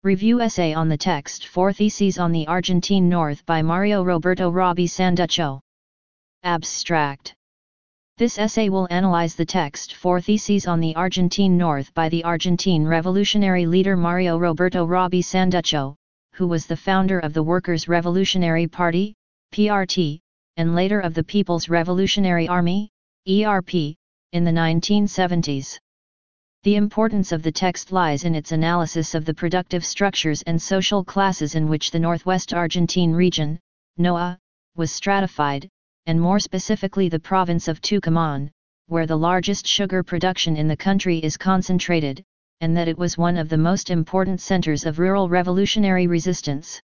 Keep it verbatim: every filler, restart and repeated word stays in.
Review essay on the text Four Theses on the Argentine North by Mario Roberto Robbie Sanduccio. Abstract. This essay will analyze the text Four Theses on the Argentine North by the Argentine revolutionary leader Mario Roberto Robbie Sanduccio, who was the founder of the Workers' Revolutionary Party, P R T, and later of the People's Revolutionary Army, E R P, in the nineteen seventies. The importance of the text lies in its analysis of the productive structures and social classes in which the Northwest Argentine region, N O A, was stratified, and more specifically the province of Tucumán, where the largest sugar production in the country is concentrated, and that it was one of the most important centers of rural revolutionary resistance.